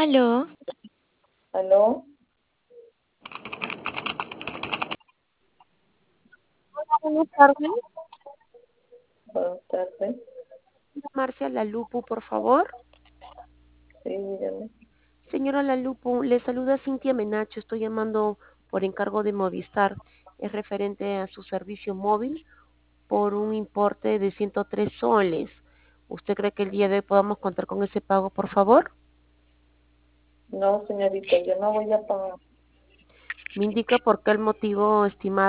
Aló, ¿Aló? Buenas tardes. Buenas tardes. Marcia Lalupu, por favor. Sí, dígame. Señora Lalupu, le saluda Cintia Menacho. Estoy llamando por encargo de Movistar. Es referente a su servicio móvil por un importe de 103 soles. ¿Usted cree que el día de hoy podamos contar con ese pago, por favor? No, señorita, yo no voy a pagar. Me indica por qué el motivo, estimado.